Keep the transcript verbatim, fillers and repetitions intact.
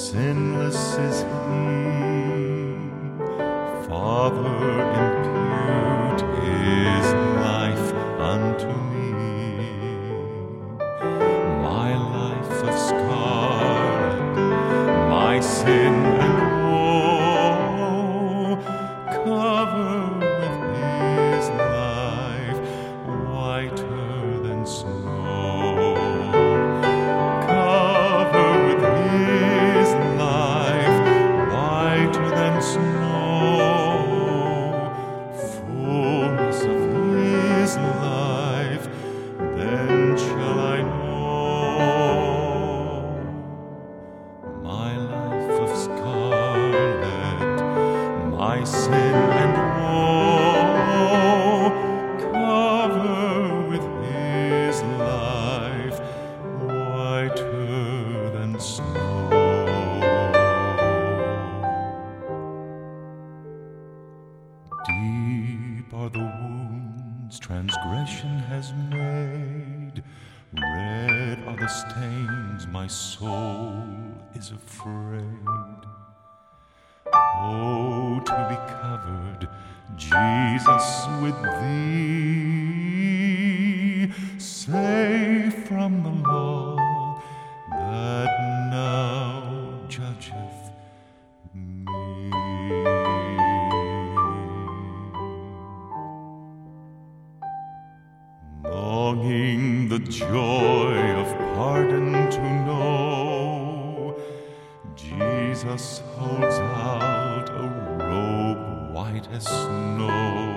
sinless is He. Father, impute His life unto me. My life of scarlet, my sin and woe, cover with His life, whiter than snow. Cover with His life, whiter than snow. Fullness of His life, then shall I know. My life of scarlet, my sin and woe, cover with His life, whiter than snow. Deep are the wounds transgression has made, red are the stains, my soul is afraid. Oh, to be covered, Jesus, with Thee, safe from the law that now judgeth me. Longing the joy of pardon to know, Jesus holds out a robe white as snow.